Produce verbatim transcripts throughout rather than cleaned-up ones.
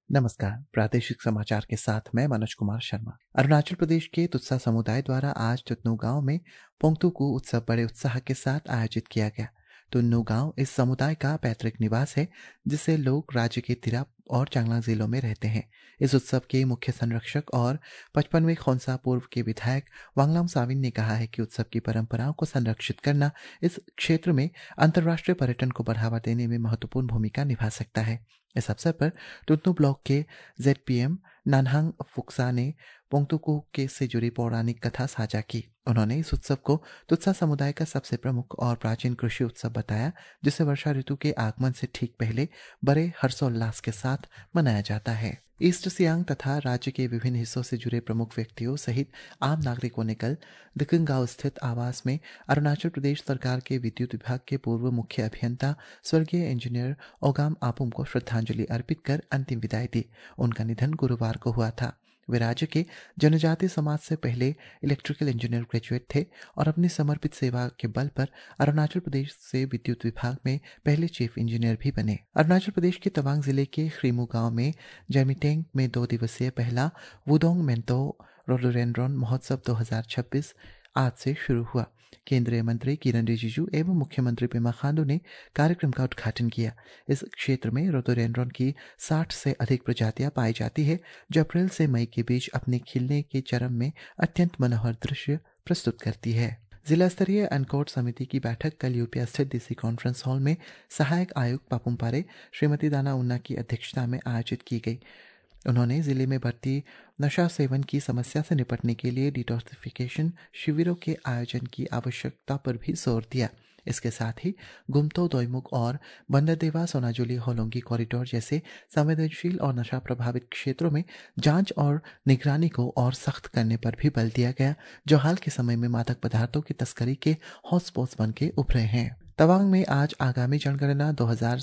नमस्कार। प्रादेशिक समाचार के साथ मैं मनोज कुमार शर्मा। अरुणाचल प्रदेश के तुत्सा समुदाय द्वारा आज तुतनू गांव में पोंगतुकू उत्सव बड़े उत्साह के साथ आयोजित किया गया। तुन्नू गांव इस समुदाय का पैतृक निवास है, जिसे लोग राज्य के तिराप और चांगलांग जिलों में रहते हैं। इस उत्सव के मुख्य संरक्षक और पचपनवें खोंसा पूर्व के विधायक वांगलाम साविन ने कहा है कि उत्सव की परंपराओं को संरक्षित करना इस क्षेत्र में अंतर्राष्ट्रीय पर्यटन को बढ़ावा देने में महत्वपूर्ण भूमिका निभा सकता है। इस अवसर पर तुतनू ब्लॉक के जेडपीएम नानहांग फुक्सा ने पोंगतुकू के से जुड़ी पौराणिक कथा साझा की। उन्होंने इस उत्सव को तुत्सा समुदाय का सबसे प्रमुख और प्राचीन कृषि उत्सव बताया, जिसे वर्षा ऋतु के आगमन से ठीक पहले बड़े हर्षोल्लास के साथ मनाया जाता है। ईस्ट सियांग तथा राज्य के विभिन्न हिस्सों से जुड़े प्रमुख व्यक्तियों सहित आम नागरिकों ने कल दिखंग गांव स्थित आवास में अरुणाचल प्रदेश सरकार के विद्युत विभाग के पूर्व मुख्य अभियंता स्वर्गीय इंजीनियर ओगाम आपुम को श्रद्धांजलि अर्पित कर अंतिम विदाई दी। उनका निधन गुरुवार को हुआ था। वे राज्य के जनजातीय समाज से पहले इलेक्ट्रिकल इंजीनियर ग्रेजुएट थे और अपनी समर्पित सेवा के बल पर अरुणाचल प्रदेश से विद्युत विभाग में पहले चीफ इंजीनियर भी बने। अरुणाचल प्रदेश के तवांग जिले के खरीमू गांव में जर्मीटेंग में दो दिवसीय पहला वुडोंग मेंतो रोडोडेंड्रॉन महोत्सव दो हज़ार छब्बीस आज से शुरू हुआ। केंद्रीय मंत्री किरण रिजिजू एवं मुख्यमंत्री पेमा खांडू ने कार्यक्रम का उद्घाटन किया। इस क्षेत्र में रोडोडेंड्रॉन की साठ से अधिक प्रजातियां पाई जाती है, जो अप्रैल से मई के बीच अपने खिलने के चरम में अत्यंत मनोहर दृश्य प्रस्तुत करती है। जिला स्तरीय अनकोट समिति की बैठक कल यूपीया स्थित डीसी कॉन्फ्रेंस हॉल में सहायक आयुक्त पापुम पारे श्रीमती दाना उन्ना की अध्यक्षता में आयोजित की गई। उन्होंने जिले में बढ़ती नशा सेवन की समस्या से निपटने के लिए डिटॉक्सिफिकेशन शिविरों के आयोजन की आवश्यकता पर भी जोर दिया। इसके साथ ही गुमतो दोईमुख और बंदरदेवा सोनाजुली होलोंगी कॉरिडोर जैसे संवेदनशील और नशा प्रभावित क्षेत्रों में जांच और निगरानी को और सख्त करने पर भी बल दिया गया, जो हाल के समय में मादक पदार्थों की तस्करी के हॉटस्पॉट्स बन के उभरे हैं। तवांग में आज आगामी जनगणना दो हजार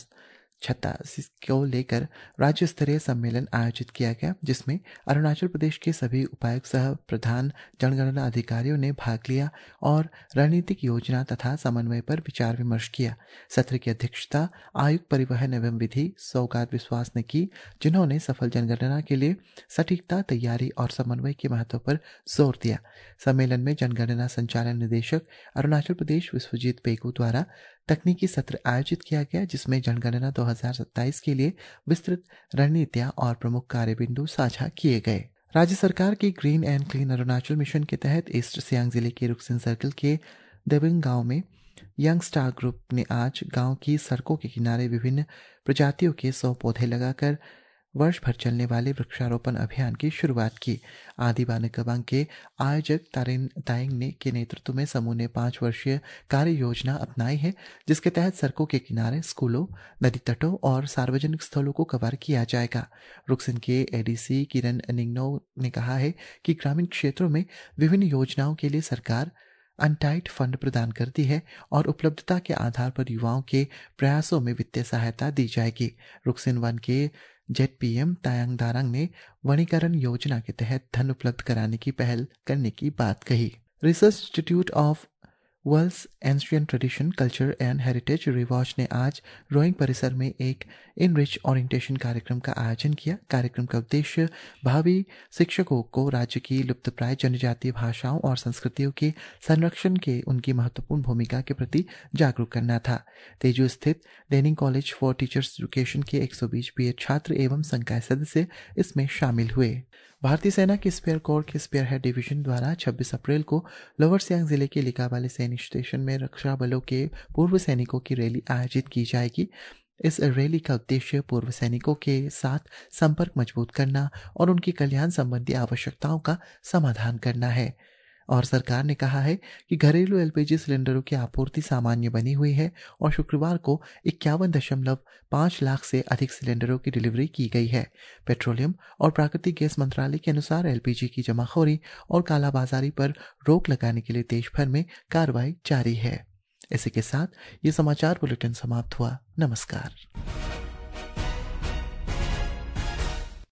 छत्तीस को लेकर राज्य स्तरीय सम्मेलन आयोजित किया गया, जिसमें अरुणाचल प्रदेश के सभी उपायुक्त सह प्रधान जनगणना अधिकारियों ने भाग लिया और रणनीतिक योजना तथा समन्वय पर विचार विमर्श किया। सत्र की अध्यक्षता आयुक्त परिवहन एवं विधि सौगात विश्वास ने की, जिन्होंने सफल जनगणना के लिए सटीकता, तैयारी और समन्वय के महत्व पर जोर दिया। सम्मेलन में जनगणना संचालन निदेशक अरुणाचल प्रदेश विश्वजीत पेगू द्वारा तकनीकी सत्र आयोजित किया गया, जिसमें जनगणना दो हज़ार सत्ताईस के लिए विस्तृत रणनीतियां और प्रमुख कार्यबिंदु साझा किए गए। राज्य सरकार की green and clean Arunachal mission के तहत ईस्ट सियांग जिले के रुकसिन सर्कल के देविंग गांव में यंग स्टार ग्रुप ने आज गांव की सड़कों के किनारे विभिन्न प्रजातियों के सौ पौधे लगाकर वर्ष भर चलने वाले वृक्षारोपण अभियान की शुरुआत की। आदि बानकबांग के आयोजक तारिन ताइंग ने के नेतृत्व में समूह ने पांच वर्षीय कार्य योजना अपनाई है, जिसके तहत सड़कों के किनारे, स्कूलों, नदी तटों और सार्वजनिक स्थलों को कवर किया जाएगा। रुकसिन के एडीसी किरण निंगनो ने कहा है कि ग्रामीण क्षेत्रों में विभिन्न योजनाओं के लिए सरकार अनटाइड फंड प्रदान करती है और उपलब्धता के आधार पर युवाओं के प्रयासों में वित्तीय सहायता दी जाएगी। रुकसिन वन के जेडपीएम तायांग दारांग ने वनीकरण योजना के तहत धन उपलब्ध कराने की पहल करने की बात कही। Research institute of world's ancient tradition, culture and heritage रिवॉच ने आज रोइंग परिसर में एक इनरिच ओरिएंटेशन कार्यक्रम का आयोजन किया। कार्यक्रम का उद्देश्य भावी शिक्षकों को राज्य की लुप्तप्राय जनजातीय भाषाओं और संस्कृतियों के संरक्षण के उनकी महत्वपूर्ण भूमिका के प्रति जागरूक करना था। तेजू स्थित Denning college for teachers education के एक सौ बीस बीएड छात्र एवं संकाय सदस्य इसमें शामिल हुए। भारतीय सेना के स्पेयर कोर के स्पेयर हेड डिवीजन द्वारा छब्बीस अप्रैल को लोअर सियांग जिले के लिकावाली सैनिक स्टेशन में रक्षा बलों के पूर्व सैनिकों की रैली आयोजित की जाएगी। इस रैली का उद्देश्य पूर्व सैनिकों के साथ संपर्क मजबूत करना और उनकी कल्याण संबंधी आवश्यकताओं का समाधान करना है। और सरकार ने कहा है कि घरेलू एलपीजी सिलेंडरों की आपूर्ति सामान्य बनी हुई है और शुक्रवार को इक्यावन दशमलव पाँच लाख से अधिक सिलेंडरों की डिलीवरी की गई है। पेट्रोलियम और प्राकृतिक गैस मंत्रालय के अनुसार एलपीजी की जमाखोरी और कालाबाजारी पर रोक लगाने के लिए देश भर में कार्रवाई जारी है। इसी के साथ ये समाचार बुलेटिन समाप्त हुआ। नमस्कार।